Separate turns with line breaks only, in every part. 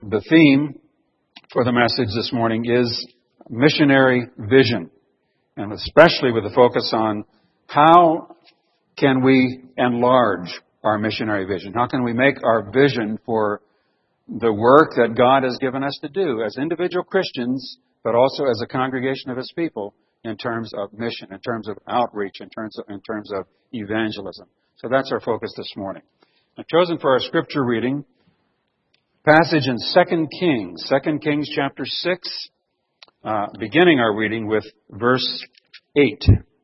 The theme for the message this morning is missionary vision, and especially with the focus on how can we enlarge our missionary vision? How can we make our vision for the work that God has given us to do as individual Christians, but also as a congregation of His people in terms of mission, in terms of outreach, in terms of evangelism. So that's our focus this morning. I've chosen for our scripture reading passage in 2 Kings chapter 6, beginning our reading with verse 8.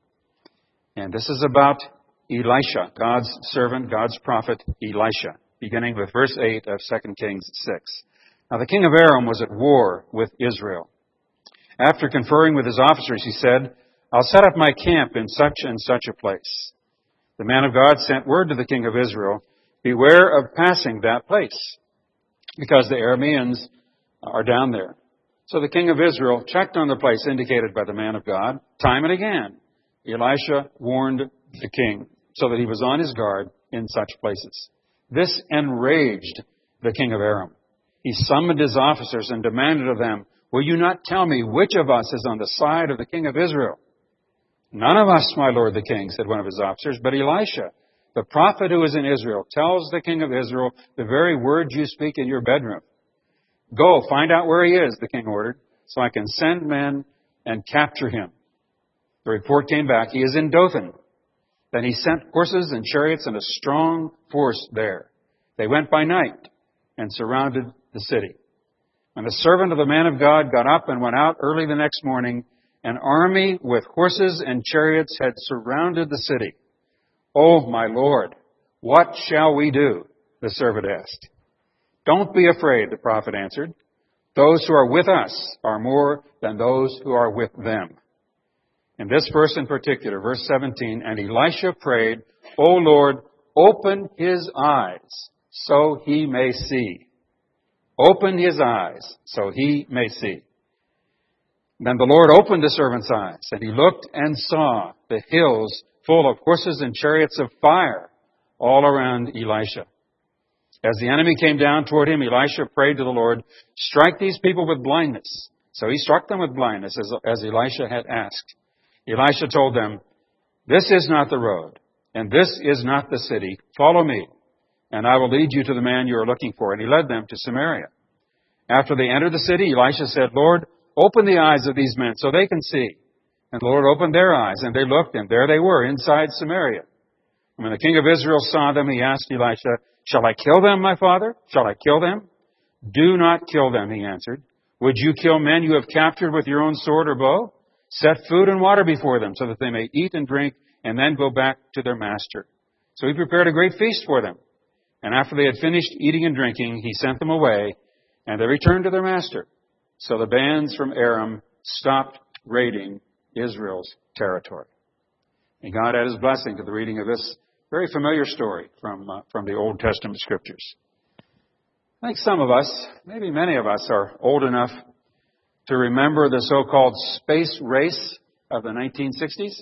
And this is about Elisha, God's servant, God's prophet Elisha, beginning with verse 8 of 2 Kings 6. Now the king of Aram was at war with Israel. After conferring with his officers, he said, "I'll set up my camp in such and such a place." The man of God sent word to the king of Israel, "Beware of passing that place, because the Arameans are down there." So the king of Israel checked on the place indicated by the man of God. Time and again, Elisha warned the king so that he was on his guard in such places. This enraged the king of Aram. He summoned his officers and demanded of them, "Will you not tell me which of us is on the side of the king of Israel?" "None of us, my lord the king," said one of his officers, "but Elisha, the prophet who is in Israel, tells the king of Israel the very words you speak in your bedroom." "Go, find out where he is," the king ordered, "so I can send men and capture him." The report came back, "He is in Dothan." Then he sent horses and chariots and a strong force there. They went by night and surrounded the city. When the servant of the man of God got up and went out early the next morning, an army with horses and chariots had surrounded the city. "Oh, my lord, what shall we do?" the servant asked. "Don't be afraid," the prophet answered. "Those who are with us are more than those who are with them." In this verse in particular, verse 17, "And Elisha prayed, 'O Lord, open his eyes so he may see.'" Open his eyes so he may see. Then the Lord opened the servant's eyes, and he looked and saw the hills full of horses and chariots of fire all around Elisha. As the enemy came down toward him, Elisha prayed to the Lord, "Strike these people with blindness." So he struck them with blindness, as Elisha had asked. Elisha told them, "This is not the road, and this is not the city. Follow me, and I will lead you to the man you are looking for." And he led them to Samaria. After they entered the city, Elisha said, "Lord, open the eyes of these men so they can see." And the Lord opened their eyes, and they looked, and there they were, inside Samaria. And when the king of Israel saw them, he asked Elisha, "Shall I kill them, my father? Shall I kill them?" "Do not kill them," he answered. "Would you kill men you have captured with your own sword or bow? Set food and water before them so that they may eat and drink and then go back to their master." So he prepared a great feast for them. And after they had finished eating and drinking, he sent them away, and they returned to their master. So the bands from Aram stopped raiding Israel's territory. And God add His blessing to the reading of this very familiar story from the Old Testament Scriptures. I think some of us, maybe many of us, are old enough to remember the so-called space race of the 1960s.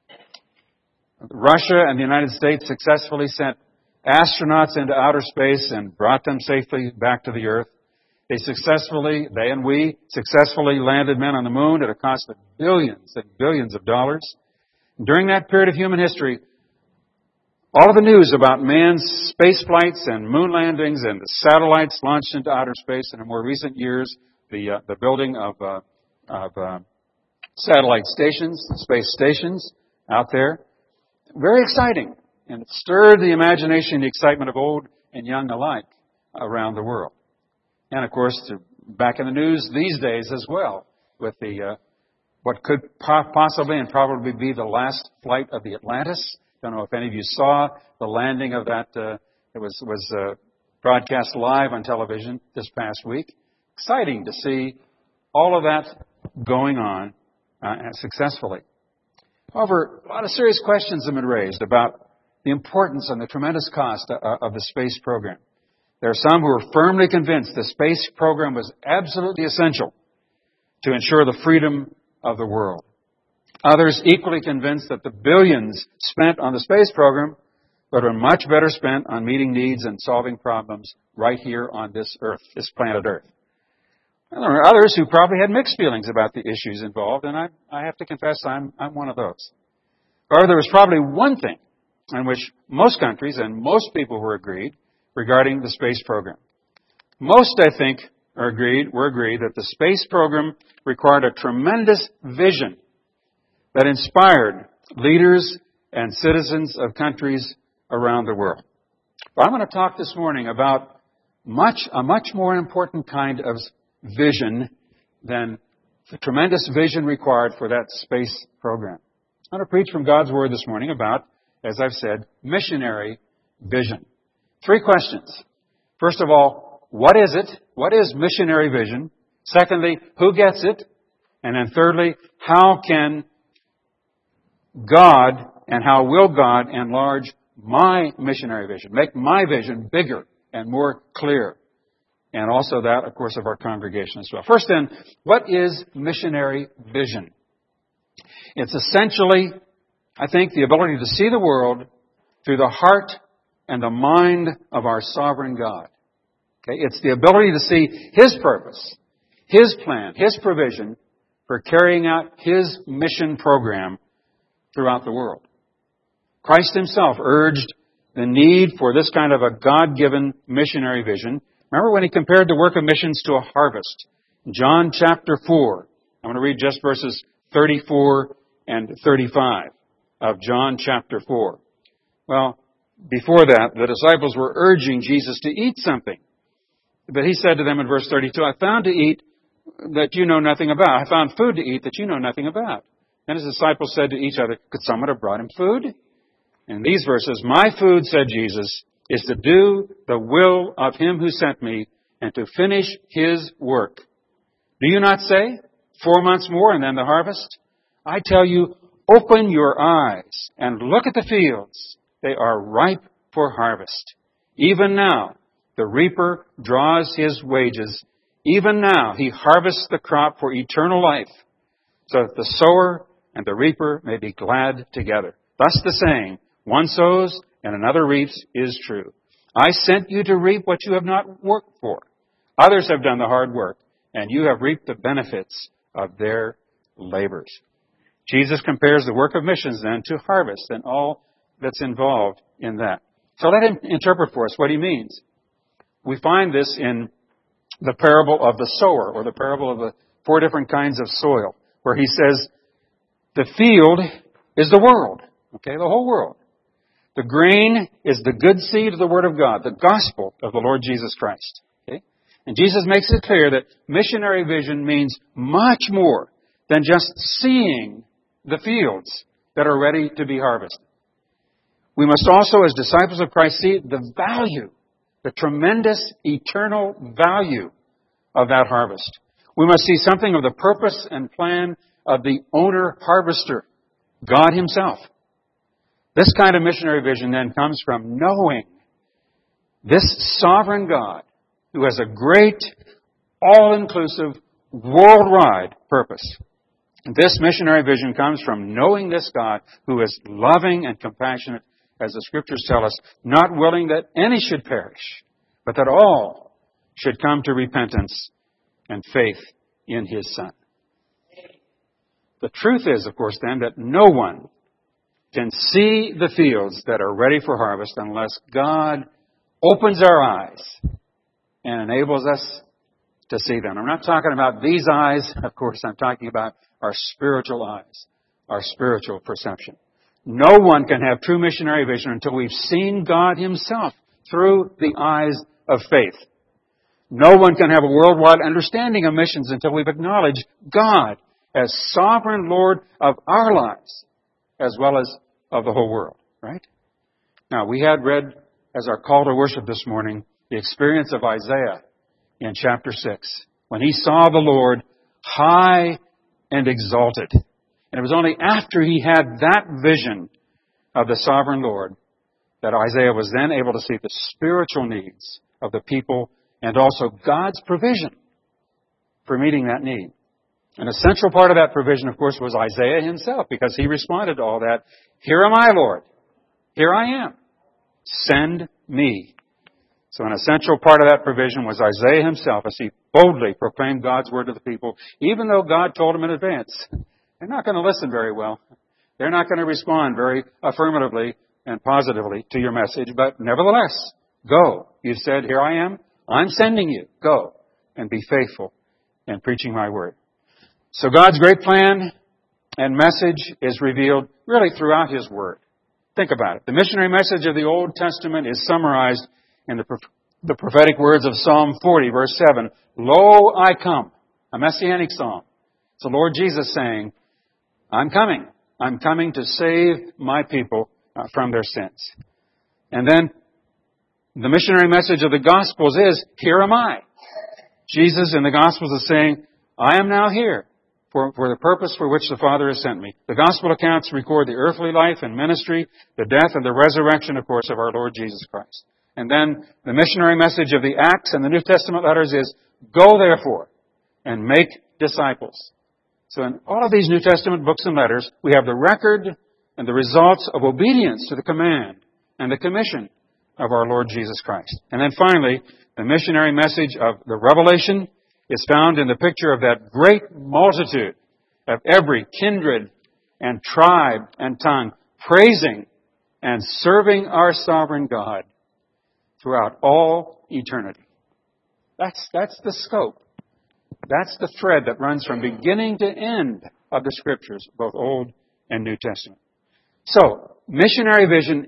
Russia and the United States successfully sent astronauts into outer space and brought them safely back to the Earth. They and we successfully landed men on the moon at a cost of billions and billions of dollars. And during that period of human history, all of the news about man's space flights and moon landings and the satellites launched into outer space, and in more recent years, the building of satellite stations, space stations out there. Very exciting. And it stirred the imagination and the excitement of old and young alike around the world. And of course, back in the news these days as well, with the what could possibly and probably be the last flight of the Atlantis. Don't know if any of you saw the landing of that. It was broadcast live on television this past week. Exciting to see all of that going on successfully. However, a lot of serious questions have been raised about the importance and the tremendous cost of the space program. There are some who are firmly convinced the space program was absolutely essential to ensure the freedom of the world. Others equally convinced that the billions spent on the space program but are much better spent on meeting needs and solving problems right here on this earth, this planet Earth. There are others who probably had mixed feelings about the issues involved, and I have to confess I'm one of those. However, there was probably one thing on which most countries and most people were agreed regarding the space program. Most, I think, were agreed that the space program required a tremendous vision that inspired leaders and citizens of countries around the world. But I'm going to talk this morning about a much more important kind of vision than the tremendous vision required for that space program. I'm going to preach from God's Word this morning about, as I've said, missionary vision. 3 questions. First of all, what is it? What is missionary vision? Secondly, who gets it? And then thirdly, how can God and how will God enlarge my missionary vision, make my vision bigger and more clear? And also that, of course, of our congregation as well. First then, what is missionary vision? It's essentially, I think, the ability to see the world through the heart and the mind of our sovereign God. Okay? It's the ability to see His purpose, His plan, His provision for carrying out His mission program throughout the world. Christ Himself urged the need for this kind of a God-given missionary vision. Remember when He compared the work of missions to a harvest? John chapter 4. I'm going to read just verses 34 and 35 of John chapter 4. Well, before that, the disciples were urging Jesus to eat something. But He said to them in verse 32, I found to eat that you know nothing about. I found food to eat that you know nothing about. Then His disciples said to each other, could someone have brought Him food? In these verses, my food, said Jesus, is to do the will of Him who sent me and to finish His work. Do you not say, 4 months more and then the harvest? I tell you, open your eyes and look at the fields. They are ripe for harvest. Even now, the reaper draws his wages. Even now, he harvests the crop for eternal life, so that the sower and the reaper may be glad together. Thus the saying, one sows and another reaps, is true. I sent you to reap what you have not worked for. Others have done the hard work, and you have reaped the benefits of their labors. Jesus compares the work of missions then to harvest and all that's involved in that. So let Him interpret for us what He means. We find this in the parable of the sower, or the parable of the 4 different kinds of soil, where He says, the field is the world. Okay, the whole world. The grain is the good seed of the Word of God, the gospel of the Lord Jesus Christ. Okay? And Jesus makes it clear that missionary vision means much more than just seeing the fields that are ready to be harvested. We must also, as disciples of Christ, see the value, the tremendous eternal value of that harvest. We must see something of the purpose and plan of the owner-harvester, God Himself. This kind of missionary vision then comes from knowing this sovereign God who has a great, all-inclusive, worldwide purpose. This missionary vision comes from knowing this God who is loving and compassionate, as the Scriptures tell us, not willing that any should perish, but that all should come to repentance and faith in His Son. The truth is, of course, then, that no one can see the fields that are ready for harvest unless God opens our eyes and enables us to see them. I'm not talking about these eyes, of course. I'm talking about our spiritual eyes, our spiritual perception. No one can have true missionary vision until we've seen God Himself through the eyes of faith. No one can have a worldwide understanding of missions until we've acknowledged God as sovereign Lord of our lives, as well as of the whole world, right? Now, we had read, as our call to worship this morning, the experience of Isaiah in chapter 6, when he saw the Lord high and exalted. And it was only after he had that vision of the sovereign Lord that Isaiah was then able to see the spiritual needs of the people and also God's provision for meeting that need. An essential part of that provision, of course, was Isaiah himself, because he responded to all that, "Here am I, Lord. Here I am. Send me. So an essential part of that provision was Isaiah himself as he boldly proclaimed God's word to the people, even though God told him in advance. They're not going to listen very well. They're not going to respond very affirmatively and positively to your message, but nevertheless, go. You said, here I am. I'm sending you. Go and be faithful in preaching my word. So God's great plan and message is revealed really throughout His word. Think about it. The missionary message of the Old Testament is summarized in the prophetic words of Psalm 40, verse 7. Lo, I come. A messianic psalm. It's the Lord Jesus saying, I'm coming. I'm coming to save my people from their sins. And then the missionary message of the Gospels is, here am I. Jesus in the Gospels is saying, I am now here for the purpose for which the Father has sent me. The Gospel accounts record the earthly life and ministry, the death and the resurrection, of course, of our Lord Jesus Christ. And then the missionary message of the Acts and the New Testament letters is, go therefore and make disciples. So in all of these New Testament books and letters, we have the record and the results of obedience to the command and the commission of our Lord Jesus Christ. And then finally, the missionary message of the Revelation is found in the picture of that great multitude of every kindred and tribe and tongue praising and serving our sovereign God throughout all eternity. That's the scope. That's the thread that runs from beginning to end of the Scriptures, both Old and New Testament. So, missionary vision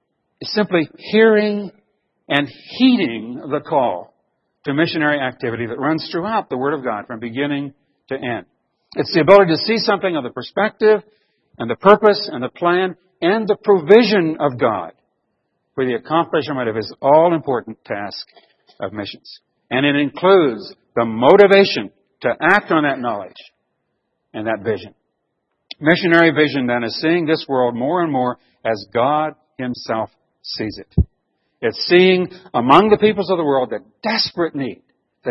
is simply hearing and heeding the call to missionary activity that runs throughout the Word of God from beginning to end. It's the ability to see something of the perspective and the purpose and the plan and the provision of God for the accomplishment of His all-important task of missions. And it includes the motivation to act on that knowledge and that vision. Missionary vision, then, is seeing this world more and more as God Himself sees it. It's seeing among the peoples of the world the desperate need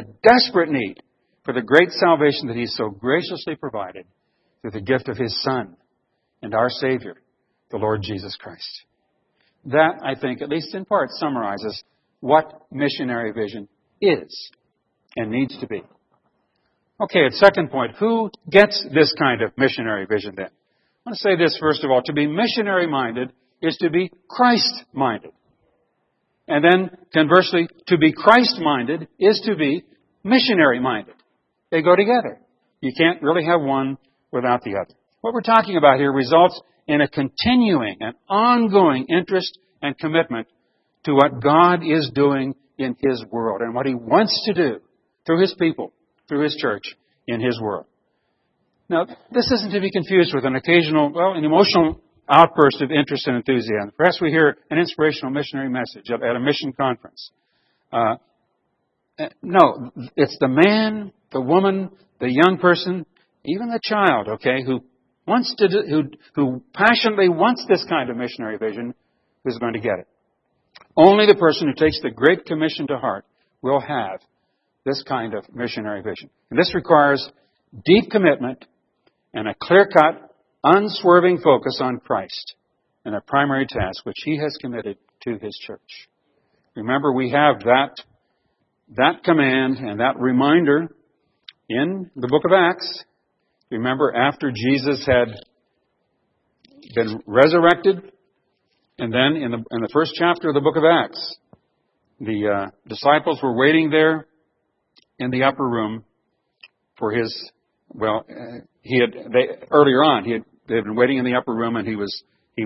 for the great salvation that He's so graciously provided through the gift of His Son and our Savior, the Lord Jesus Christ. That, I think, at least in part, summarizes what missionary vision is and needs to be. Okay, at second point, who gets this kind of missionary vision then? I want to say this first of all. To be missionary-minded is to be Christ-minded. And then, conversely, to be Christ-minded is to be missionary-minded. They go together. You can't really have one without the other. What we're talking about here results in a continuing and ongoing interest and commitment to what God is doing in His world and what He wants to do through His people, through His church, in His world. Now, this isn't to be confused with an occasional, an emotional outburst of interest and enthusiasm. Perhaps we hear an inspirational missionary message at a mission conference. No, it's the man, the woman, the young person, even the child, okay, who passionately wants this kind of missionary vision, who's going to get it. Only the person who takes the Great Commission to heart will have this kind of missionary vision. And this requires deep commitment and a clear-cut, unswerving focus on Christ and the primary task which He has committed to His church. Remember, we have that command and that reminder in the book of Acts. Remember, after Jesus had been resurrected, and then in the first chapter of the book of Acts, the disciples were waiting there in the upper room for His. Earlier on they had been waiting in the upper room, and he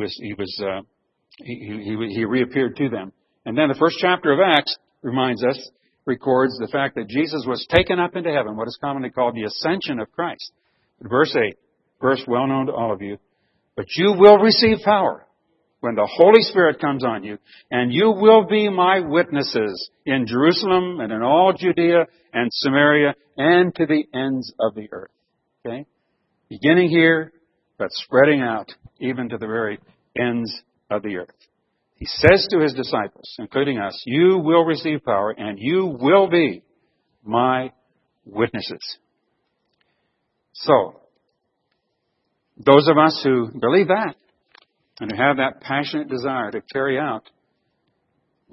reappeared to them. And then the first chapter of Acts records the fact that Jesus was taken up into heaven, what is commonly called the ascension of Christ. Verse 8, verse well known to all of you. But you will receive power when the Holy Spirit comes on you, and you will be my witnesses in Jerusalem and in all Judea and Samaria and to the ends of the earth. Okay? Beginning here, but spreading out even to the very ends of the earth. He says to His disciples, including us, you will receive power and you will be my witnesses. So, those of us who believe that and who have that passionate desire to carry out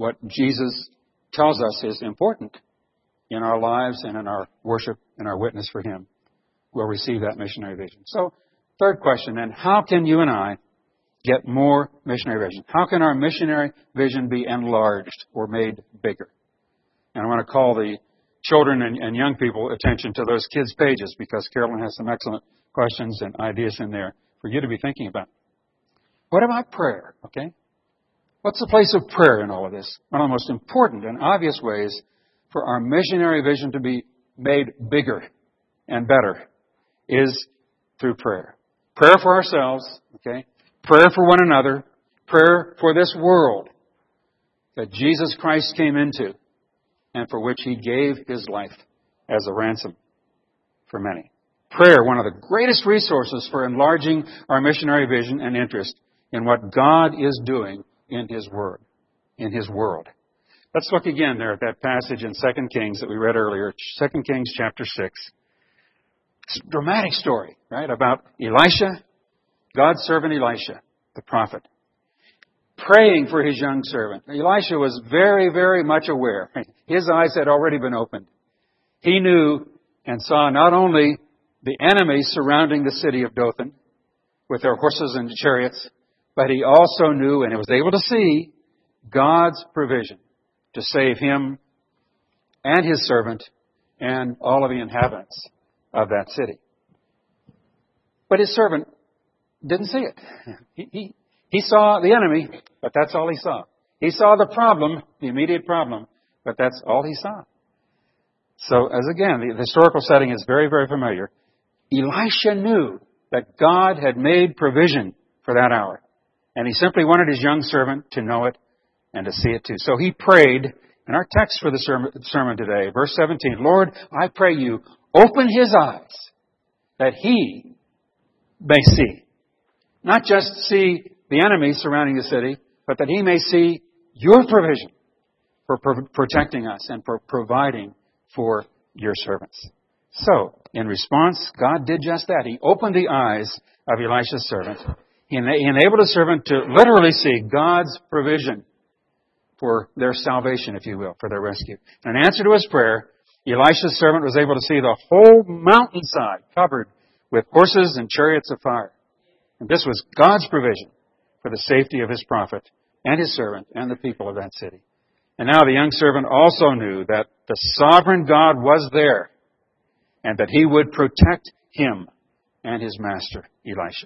what Jesus tells us is important in our lives and in our worship and our witness for Him, will receive that missionary vision. So, third question then, how can you and I get more missionary vision? How can our missionary vision be enlarged or made bigger? And I want to call the children and young people attention to those kids' pages, because Carolyn has some excellent questions and ideas in there for you to be thinking about. What about prayer? Okay? What's the place of prayer in all of this? One of the most important and obvious ways for our missionary vision to be made bigger and better is through prayer. Prayer for ourselves, okay? Prayer for one another. Prayer for this world that Jesus Christ came into and for which He gave His life as a ransom for many. Prayer, one of the greatest resources for enlarging our missionary vision and interest in what God is doing in His Word, in His world. Let's look again there at that passage in 2 Kings that we read earlier, 2 Kings chapter 6. It's a dramatic story, right, about Elisha, God's servant Elisha, the prophet, praying for his young servant. Elisha was very, very much aware. His eyes had already been opened. He knew and saw not only the enemies surrounding the city of Dothan with their horses and chariots, but he also knew and was able to see God's provision to save him and his servant and all of the inhabitants of that city. But his servant didn't see it. He saw the enemy, but that's all he saw. He saw the problem, the immediate problem, but that's all he saw. So, as again, the historical setting is very, very familiar. Elisha knew that God had made provision for that hour. And he simply wanted his young servant to know it and to see it too. So he prayed, in our text for the sermon today, verse 17, Lord, I pray you, open his eyes that he may see. Not just see the enemy surrounding the city, but that he may see your provision for protecting us and for providing for your servants. So, in response, God did just that. He opened the eyes of Elisha's servant. He enabled his servant to literally see God's provision for their salvation, if you will, for their rescue. And in answer to his prayer, Elisha's servant was able to see the whole mountainside covered with horses and chariots of fire. And this was God's provision for the safety of his prophet and his servant and the people of that city. And now the young servant also knew that the sovereign God was there and that he would protect him and his master, Elisha.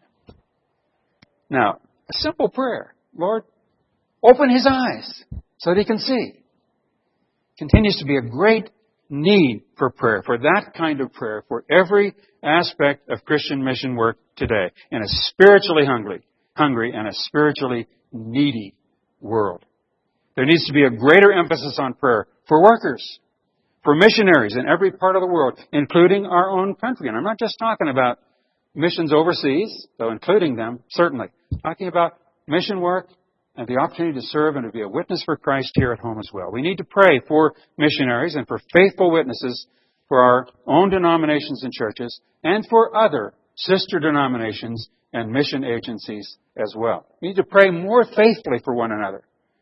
Now, a simple prayer. Lord, open his eyes so that he can see. Continues to be a great need for prayer, for that kind of prayer, for every aspect of Christian mission work today, in a spiritually hungry and a spiritually needy world. There needs to be a greater emphasis on prayer for workers, for missionaries in every part of the world, including our own country. And I'm not just talking about missions overseas, though including them, certainly. Talking about mission work and the opportunity to serve and to be a witness for Christ here at home as well. We need to pray for missionaries and for faithful witnesses for our own denominations and churches and for other sister denominations and mission agencies as well. We need to pray more faithfully for one another.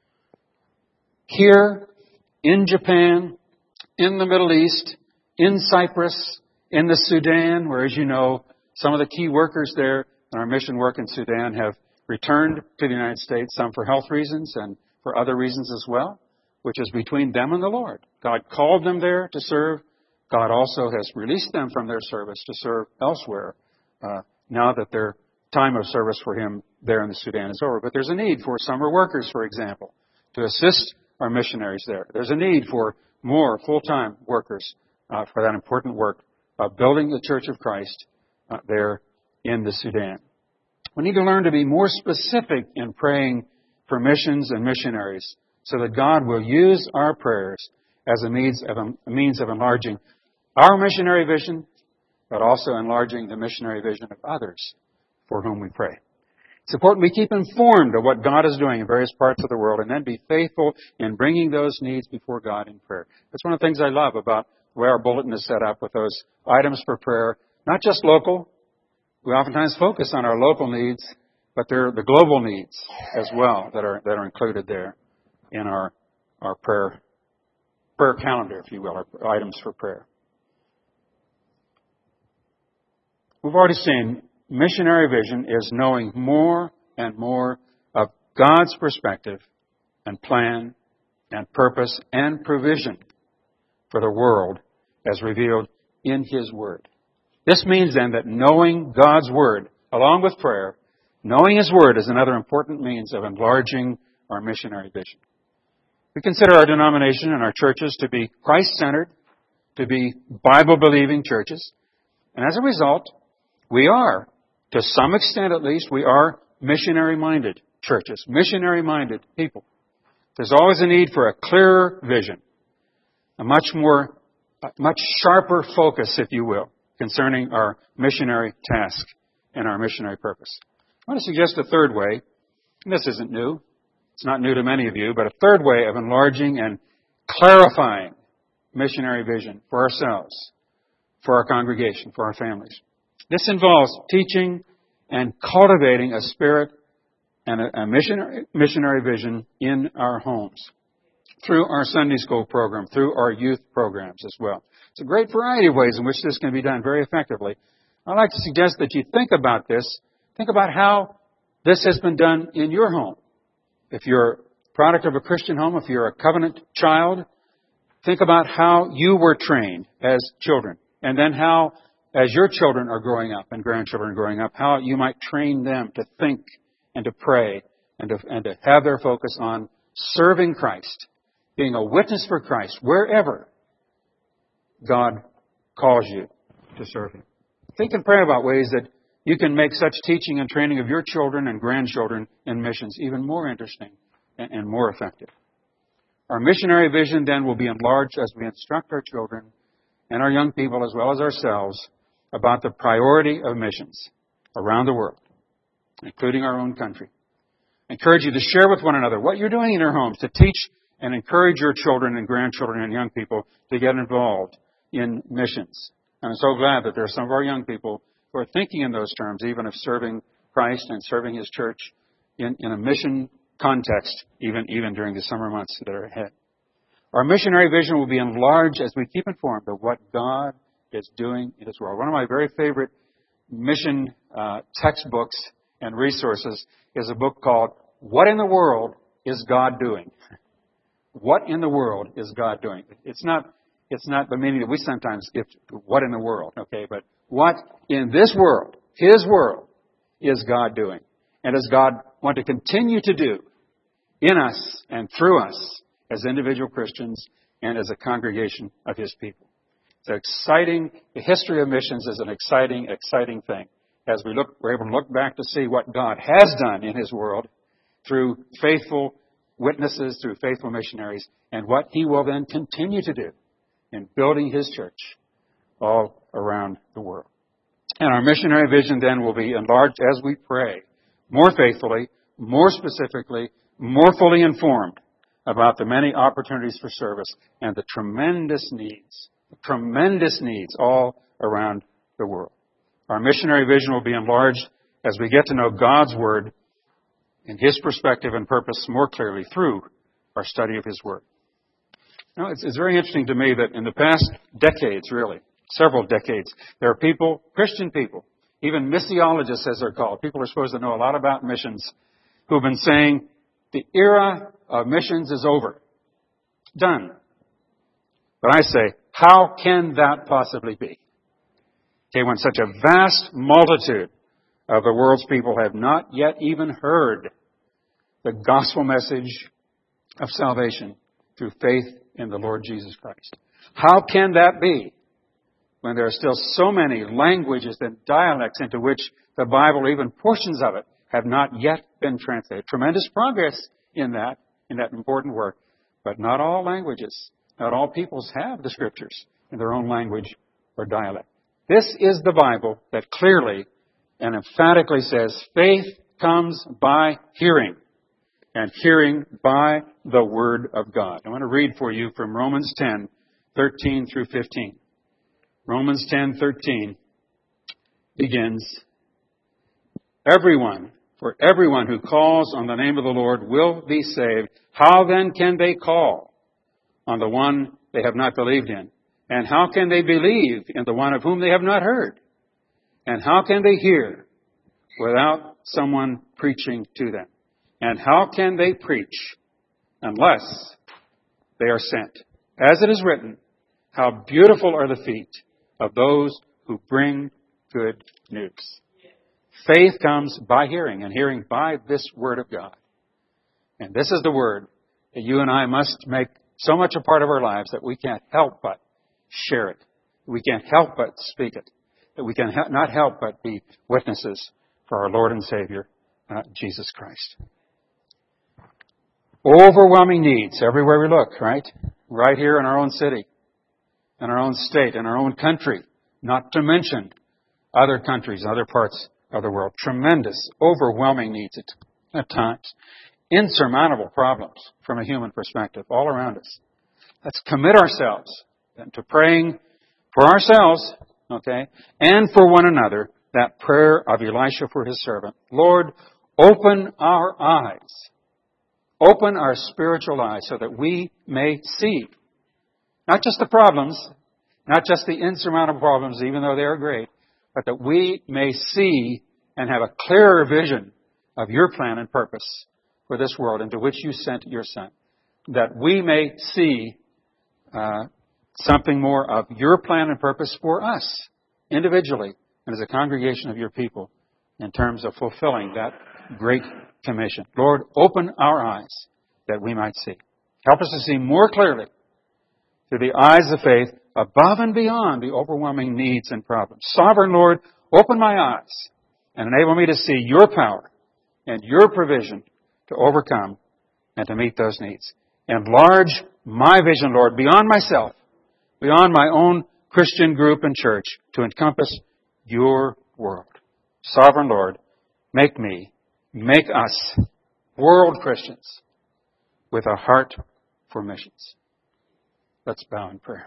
Here, in Japan, in the Middle East, in Cyprus, in the Sudan, where, as you know, some of the key workers there in our mission work in Sudan have returned to the United States, some for health reasons and for other reasons as well, which is between them and the Lord. God called them there to serve. God also has released them from their service to serve elsewhere now that their time of service for Him there in the Sudan is over. But there's a need for summer workers, for example, to assist our missionaries there. There's a need for more full-time workers for that important work of building the Church of Christ there in the Sudan. We need to learn to be more specific in praying for missions and missionaries so that God will use our prayers as a means of enlarging our missionary vision, but also enlarging the missionary vision of others for whom we pray. It's important we keep informed of what God is doing in various parts of the world and then be faithful in bringing those needs before God in prayer. That's one of the things I love about the way our bulletin is set up with those items for prayer, not just local. We oftentimes focus on our local needs, but they're the global needs as well that are included there in our our prayer calendar, if you will, our items for prayer. We've already seen missionary vision is knowing more and more of God's perspective and plan and purpose and provision for the world as revealed in His Word. This means then that knowing God's Word, along with prayer, knowing His Word is another important means of enlarging our missionary vision. We consider our denomination and our churches to be Christ-centered, to be Bible-believing churches. And as a result, we are, to some extent at least, we are missionary-minded churches, missionary-minded people. There's always a need for a clearer vision, a much sharper focus, if you will, concerning our missionary task and our missionary purpose. I want to suggest a third way, and this isn't new. It's not new to many of you, but a third way of enlarging and clarifying missionary vision for ourselves, for our congregation, for our families. This involves teaching and cultivating a spirit and a missionary vision in our homes, through our Sunday school program, through our youth programs as well. It's a great variety of ways in which this can be done very effectively. I'd like to suggest that you think about this. Think about how this has been done in your home. If you're a product of a Christian home, if you're a covenant child, think about how you were trained as children. And then how, as your children are growing up and grandchildren are growing up, how you might train them to think and to pray and to have their focus on serving Christ, being a witness for Christ wherever God calls you to serve Him. Think and pray about ways that you can make such teaching and training of your children and grandchildren in missions even more interesting and more effective. Our missionary vision then will be enlarged as we instruct our children and our young people as well as ourselves about the priority of missions around the world, including our own country. I encourage you to share with one another what you're doing in your homes to teach and encourage your children and grandchildren and young people to get involved in missions. And I'm so glad that there are some of our young people who are thinking in those terms, even of serving Christ and serving His church in a mission context, even during the summer months that are ahead. Our missionary vision will be enlarged as we keep informed of what God is doing in His world. One of my very favorite mission textbooks and resources is a book called What in the World is God Doing? What in the world is God doing? It's not the meaning that we sometimes give to what in the world, okay? But what in this world, His world, is God doing? And does God want to continue to do in us and through us as individual Christians and as a congregation of His people? It's exciting. The history of missions is an exciting thing. As we're able to look back to see what God has done in His world through faithful witnesses, through faithful missionaries, and what He will then continue to do in building His church all around the world. And our missionary vision then will be enlarged as we pray, more faithfully, more specifically, more fully informed about the many opportunities for service and the tremendous needs all around the world. Our missionary vision will be enlarged as we get to know God's Word and His perspective and purpose more clearly through our study of His Word. Now, it's very interesting to me that in the past decades, really, several decades, there are people, Christian people, even missiologists as they're called, people who are supposed to know a lot about missions, who have been saying the era of missions is over. Done. But I say, how can that possibly be? Okay, when such a vast multitude of the world's people have not yet even heard the gospel message of salvation through faith in the Lord Jesus Christ. How can that be when there are still so many languages and dialects into which the Bible, even portions of it, have not yet been translated? Tremendous progress in that important work, but not all languages, not all peoples have the Scriptures in their own language or dialect. This is the Bible that clearly and emphatically says faith comes by hearing, and hearing by the Word of God. I want to read for you from Romans 10, 13 through 15. Romans 10:13 begins, For everyone who calls on the name of the Lord will be saved. How then can they call on the one they have not believed in? And how can they believe in the one of whom they have not heard? And how can they hear without someone preaching to them? And how can they preach unless they are sent? As it is written, how beautiful are the feet of those who bring good news. Faith comes by hearing, and hearing by this Word of God. And this is the Word that you and I must make so much a part of our lives that we can't help but share it. We can't help but speak it. That we can not help but be witnesses for our Lord and Savior, Jesus Christ. Overwhelming needs everywhere we look, right? Right here in our own city, in our own state, in our own country, not to mention other countries, other parts of the world. Tremendous, overwhelming needs at times. Insurmountable problems from a human perspective all around us. Let's commit ourselves to praying for ourselves, okay, and for one another, that prayer of Elisha for his servant. Lord, open our eyes. Open our spiritual eyes so that we may see. Not just the problems, not just the insurmountable problems, even though they are great, but that we may see and have a clearer vision of your plan and purpose for this world into which you sent your Son. That we may see something more of your plan and purpose for us, individually, and as a congregation of your people, in terms of fulfilling that great commission. Lord, open our eyes that we might see. Help us to see more clearly through the eyes of faith, above and beyond the overwhelming needs and problems. Sovereign Lord, open my eyes and enable me to see your power and your provision to overcome and to meet those needs. Enlarge my vision, Lord, beyond myself, beyond my own Christian group and church, to encompass your world. Sovereign Lord, make us world Christians with a heart for missions. Let's bow in prayer.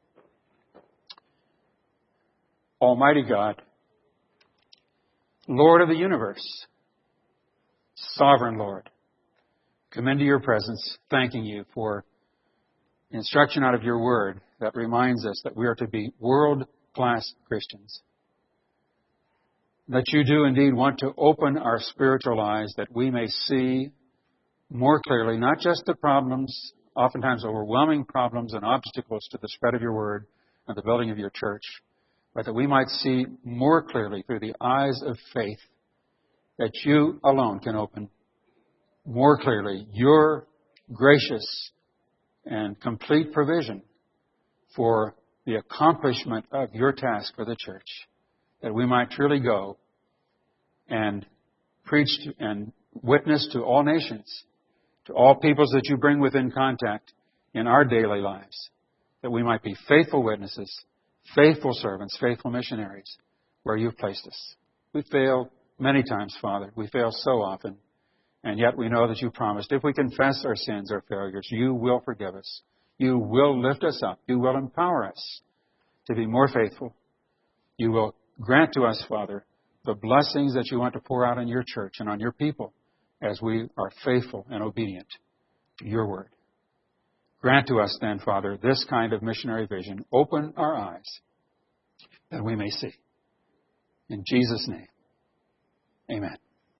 Almighty God, Lord of the universe, Sovereign Lord, come into your presence, thanking you for instruction out of your word that reminds us that we are to be world-class Christians. That you do indeed want to open our spiritual eyes that we may see more clearly, not just the problems, oftentimes overwhelming problems and obstacles to the spread of your word and the building of your church, but that we might see more clearly through the eyes of faith that you alone can open more clearly your gracious and complete provision for the accomplishment of your task for the church, that we might truly go and preach and witness to all nations, to all peoples that you bring within contact in our daily lives, that we might be faithful witnesses, faithful servants, faithful missionaries where you've placed us. We fail many times, Father. We fail so often. And yet we know that you promised if we confess our sins, our failures, you will forgive us. You will lift us up. You will empower us to be more faithful. You will grant to us, Father, the blessings that you want to pour out on your church and on your people as we are faithful and obedient to your word. Grant to us then, Father, this kind of missionary vision. Open our eyes that we may see. In Jesus' name, amen.